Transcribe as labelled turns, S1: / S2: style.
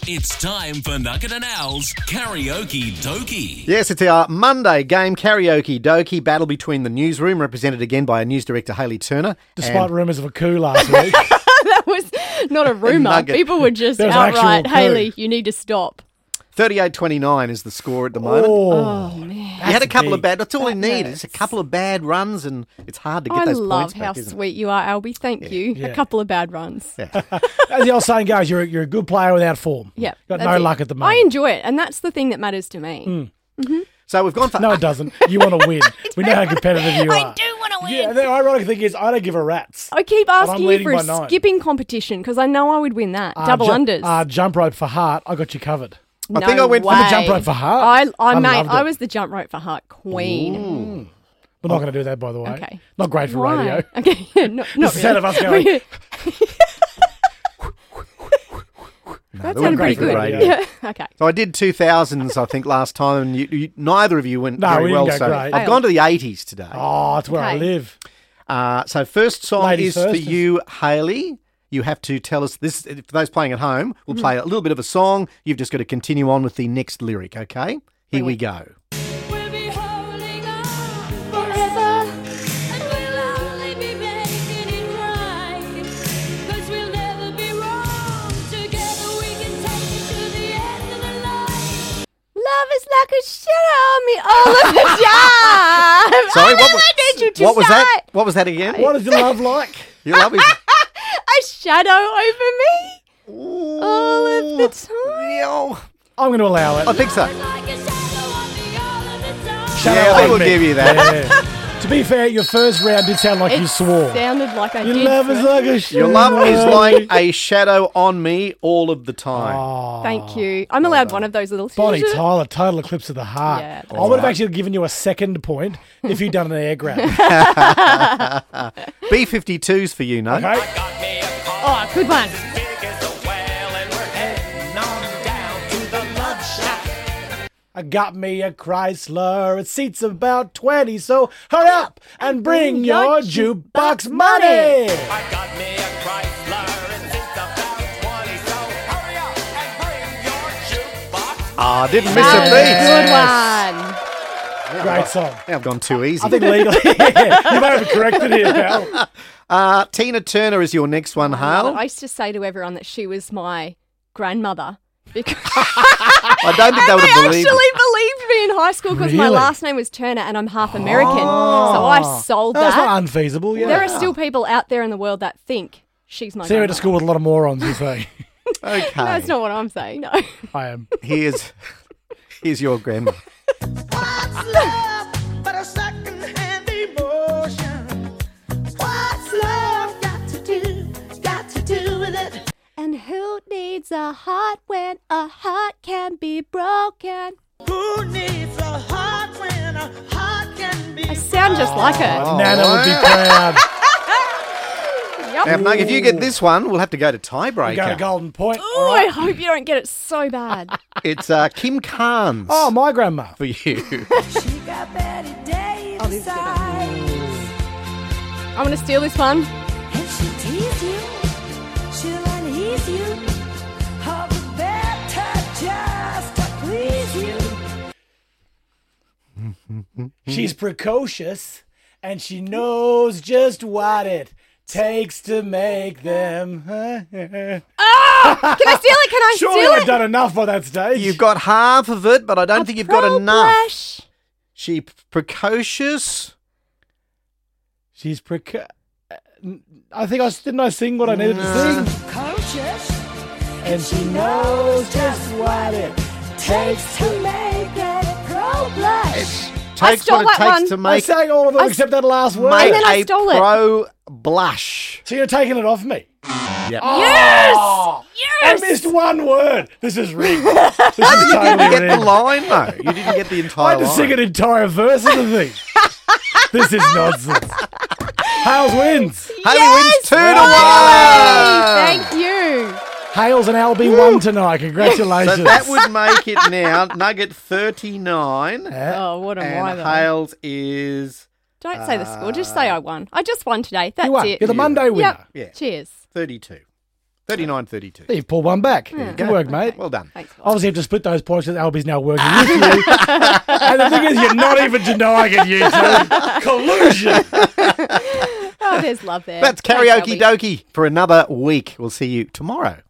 S1: It's time for Nugget and Al's Karaoke Dokie.
S2: Yes, it's our Monday game, Karaoke Dokie, battle between the newsroom, represented again by our news director, Hayley Turner.
S3: Despite rumours of a coup last week.
S4: That was not a rumour.
S2: Nugget.
S4: People were just
S3: There was an
S4: outright,
S3: actual coup.
S4: Hayley, you need to stop.
S2: 38-29 is the score at the moment.
S4: Oh, man.
S2: You had a couple of bad, that's all you
S4: That
S2: need.
S4: hurts.
S2: It's a couple of bad runs and it's hard to get
S4: I
S2: those
S4: love
S2: points
S4: how
S2: back, isn't it?
S4: sweet you are, Albie. Thank you.
S3: Yeah.
S4: A couple of bad runs.
S3: As the old saying goes, you're a good player without form.
S4: Yeah.
S3: Got
S4: that's
S3: no
S4: it.
S3: luck at the moment.
S4: I enjoy it, and that's the thing that matters to me.
S2: So we've gone for...
S3: No, it doesn't. You want to win. We know how competitive you are.
S4: I do want to win.
S3: Yeah, the ironic thing is I don't give a rat's.
S4: I keep
S3: I'm
S4: asking you
S3: leading
S4: for a
S3: by 9.
S4: skipping competition because I know I would win that. Double unders.
S3: Jump rope for heart. I got you covered.
S4: No
S2: think I went for
S4: way.
S3: the jump rope for heart. I
S4: mate,
S3: loved
S4: I
S3: it.
S4: was the jump rope for heart queen.
S3: We're not going to do that, by the way.
S4: Okay.
S3: Not great for
S4: Why?
S3: radio.
S4: Okay, yeah, not
S3: It's instead
S4: really.
S3: of us going,
S4: That
S2: they weren't
S4: sounded
S2: great
S4: pretty
S2: for
S4: good.
S2: radio.
S4: Yeah. Okay.
S2: So I did 2000s, I think, last time, and neither of you went
S3: No,
S2: very
S3: we
S2: well.
S3: didn't go
S2: So
S3: great.
S2: I've gone to the 80s today.
S3: oh, it's where I
S4: Okay.
S3: live.
S2: So first song
S3: Ladies
S2: is for
S3: first.
S2: you, Hayley. You have to tell us this. For those playing at home, we'll play a little bit of a song. You've just got to continue on with the next lyric, okay? Here we go.
S5: We'll be holding on forever, and we'll only be making it right. 'Cause we'll never be wrong. Together we can take it to the end of the line.
S4: Love is like a shadow on me all of the time.
S2: Sorry,
S4: I never need you to
S2: what was
S4: say
S2: that? What was that again?
S3: What is your love like?
S2: Your love is...
S4: a shadow over me all of the time.
S2: Yeah,
S3: I'm going to allow it.
S2: I think so.
S5: Like a shadow on me all of the time.
S3: Shadow
S2: Yeah, I
S3: on
S2: will
S3: me.
S2: give you that.
S3: Yeah. To be fair, your first round did sound like you
S4: It
S3: swore.
S4: sounded like I
S3: Your
S4: did.
S3: love is
S4: first.
S3: like a shadow.
S2: Your love is like a shadow on me all of the time.
S3: Oh,
S4: Thank you. I'm allowed one of those little
S3: Bonnie Tyler, total eclipse of the heart.
S4: Yeah,
S3: I would have actually given you a second point if you'd done an air grab.
S2: B-52's for you, no?
S3: Okay?
S4: Oh, good one.
S3: I got me a Chrysler. It seats about 20, so hurry up and bring your jukebox money.
S2: Ah, didn't miss
S4: That
S2: a
S4: was
S2: beat.
S4: a good one.
S3: Great song.
S2: Now I've gone too easy.
S3: I think legally, you've overcorrected here, pal.
S2: Tina Turner is your next one, Hale.
S4: I used to say to everyone that she was my grandmother because
S2: I don't think they would
S4: they
S2: have believed
S4: actually
S2: it.
S4: believed me in high school because my
S3: Really?
S4: last name was Turner and I'm half American. So I sold
S3: That's
S4: that.
S3: not unfeasible. Yeah.
S4: There are still people out there in the world that think she's my
S3: So you went
S4: grandmother.
S3: to school with a lot of morons, you say.
S2: Okay.
S4: No, that's not what I'm saying. No.
S3: I am.
S2: Here's your grandma.
S6: What's love but a second-hand emotion? What's love got to do with it?
S4: And who needs a heart when a heart can be broken?
S6: Who needs a heart when a heart can be
S4: I sound just like her.
S2: Oh,
S3: Nana would be
S2: wow.
S3: proud.
S4: Yep.
S2: Now, if you get this one, we'll have to go to
S3: You got a
S2: tiebreaker.
S3: golden point.
S4: Oh,
S3: All
S4: I
S3: right.
S4: hope you don't get it so bad.
S2: It's Kim Carnes
S3: Oh, my grandma.
S2: for you.
S5: She got Betty Davis eyes,
S4: I'm going to steal this one.
S5: and she'll tease you, she'll unease you, all the better just to please you.
S3: She's precocious, and she knows just what it takes to make them.
S4: Can I steal it? Can I
S3: Surely
S4: steal
S3: I've
S4: it?
S3: done enough by that stage.
S2: You've got half of it, but I don't think you've got enough.
S4: Blush.
S2: She precocious.
S3: She's I think didn't I sing what I needed to sing?
S5: Conscious,
S3: And she knows just what it takes
S5: to make a pro blush.
S2: Takes
S4: stole
S2: what it
S4: that
S2: takes
S4: one.
S2: to
S3: I
S2: make
S3: sang all of them
S4: I
S3: except that last word.
S2: make
S4: And then I
S2: a
S4: stole it.
S2: pro blush.
S3: So you're taking it off me.
S2: Yep.
S3: Oh,
S4: Yes!
S3: I missed one word. This is rigged. This is
S2: You
S3: totally
S2: didn't get the
S3: rigged.
S2: line though. You didn't get the
S3: I
S2: entire
S3: had to
S2: line.
S3: sing an entire verse of the thing. This is nonsense. Hales wins.
S2: Haley wins 2 to 1.
S4: Thank you.
S3: Hales and Albie won tonight. Congratulations.
S2: So that would make it now Nugget 39
S4: Oh, what am I
S2: and
S4: though?
S2: Hales is
S4: Don't say the score. Just say I won. I just won today. That's
S3: you won.
S4: it.
S3: You're the Monday winner.
S4: Yep.
S2: Yeah.
S4: Cheers.
S2: 32. 39-32.
S3: You've pulled one back. Good work, mate.
S2: Well done.
S4: Thanks, Bob.
S3: Obviously, you have to split those points because Albie's now working with you. And the thing is, you're not even denying you two. Collusion.
S4: Oh, there's love there.
S2: That's
S4: Thanks,
S2: Karaoke
S4: Albie.
S2: Dokie for another week. We'll see you tomorrow.